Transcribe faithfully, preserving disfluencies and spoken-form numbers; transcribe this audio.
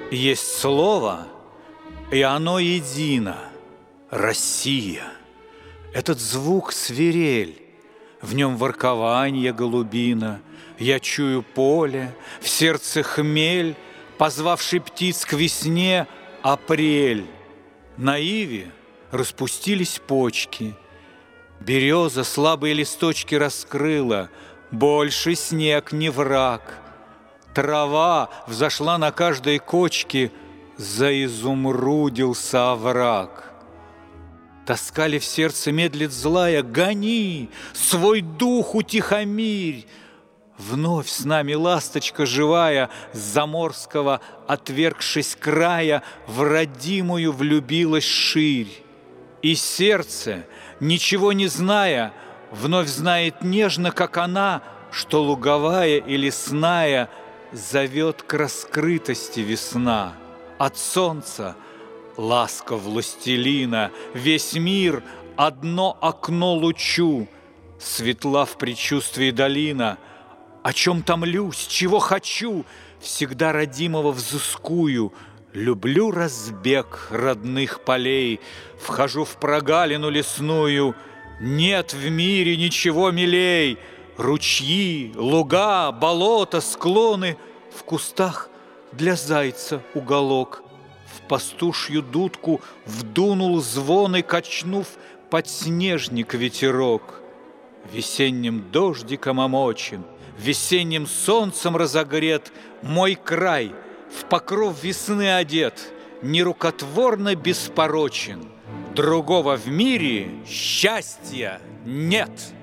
Есть слово, и оно едино — Россия. Этот звук свирель, в нем воркование голубина. Я чую поле, в сердце хмель, позвавший птиц к весне апрель. На иве распустились почки, береза слабые листочки раскрыла, больше снег не враг. Трава взошла на каждой кочке, заизумрудился овраг. Тоска ли в сердце медлит злая? Гони, свой дух утихомирь. Вновь с нами ласточка живая, с заморского, отвергшись края, в родимую влюбилась ширь. И сердце, ничего не зная, вновь знает нежно, как она, что луговая и лесная зовет к раскрытости весна. От солнца ласка властелина, весь мир одно окно лучу, светла в предчувствии долина. О чем томлюсь, чего хочу, всегда родимого взыскую. Люблю разбег родных полей, вхожу в прогалину лесную. Нет в мире ничего милей. Ручьи, луга, болота, склоны, в кустах для зайца уголок. В пастушью дудку вдунул звон и, качнув, подснежник ветерок. Весенним дождиком омочен, весенним солнцем разогрет мой край, в покров весны одет, нерукотворно беспорочен. Другого в мире счастья нет.